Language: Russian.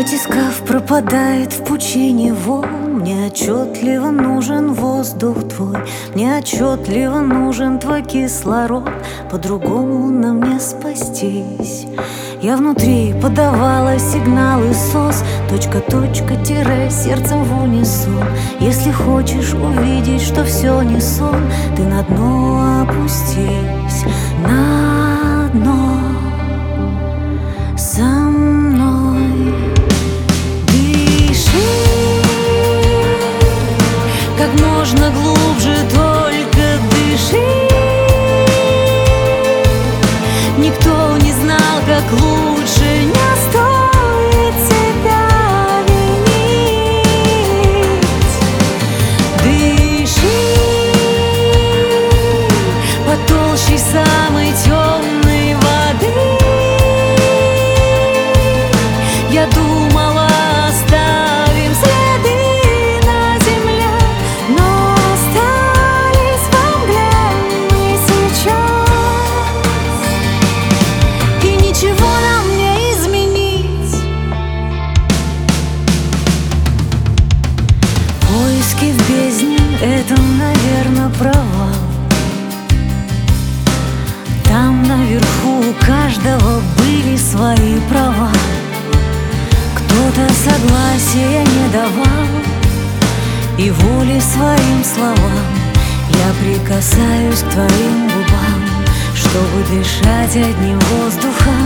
Батискаф пропадает в пучине волн. Мне отчетливо нужен воздух твой, мне отчетливо нужен твой кислород. По-другому нам не спастись. Я внутри подавала сигналы СОС. Точка, точка, тире, сердцем в унисон. Если хочешь увидеть, что все не сон, ты на дно опустись, на дно со мной. Дыши как можно глубже, только дыши. Никто не знал, как лучше, не стоит тебя винить. Дыши потолще самой темной воды. Я думала, оставим следы на земле, но остались во мгле мы сейчас. И ничего нам не изменить. Поиски в бездне — это, наверное, провал. Там наверху у каждого были свои права. Кто-то согласия не давал и воли своим словам. Я прикасаюсь к твоим губам, чтобы дышать одним воздухом.